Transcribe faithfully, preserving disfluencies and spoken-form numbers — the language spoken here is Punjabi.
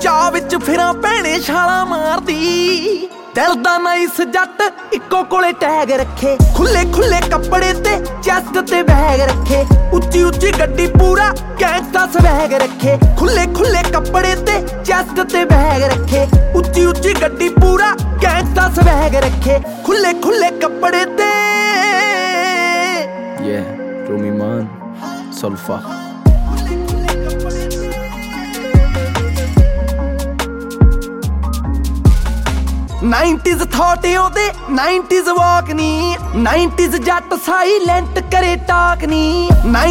ਚਾਹ ਵਿੱਚ ਫਿਰਾਂ ਭੈਣੇ ਛਾਲਾਂ ਮਾਰਦੀ। ਦਿਲ ਦਾ ਨਾਈਸ ਜੱਟ ਇੱਕੋ ਕੋਲੇ ਟੈਗ ਰੱਖੇ, ਖੁੱਲੇ ਖੁੱਲੇ ਕੱਪੜੇ ਤੇ ਚੈਸਟ ਤੇ ਬੈਗ ਰੱਖੇ। ਉੱਚੀ ਉੱਚੀ ਗੱਡੀ ਪੂਰਾ ਗੈਂਗਸਟਾ ਸਵੈਗ ਰੱਖੇ, ਖੁੱਲੇ ਖੁੱਲੇ ਕੱਪੜੇ ਤੇ ਚੈਸਟ ਤੇ ਬੈਗ ਰੱਖੇ। ਉੱਚੀ ਉੱਚੀ ਗੱਡੀ ਪੂਰਾ ਗੈਂਗਸਟਾ ਸਵੈਗ ਰੱਖੇ, ਖੁੱਲੇ ਖੁੱਲੇ ਕੱਪੜੇ ਤੇ। Yeah, Rumi Man, Solfa. Nineties thought ਉਹਦੇ ਨਾਈਨਟੀਜ਼ ਵਾਕ ਨੀ, ਨਾਈਨਟੀਜ਼ ਜੱਟ ਸਾਈਲੈਂਟ ਕਰੇ ਟਾਕ ਨੀ।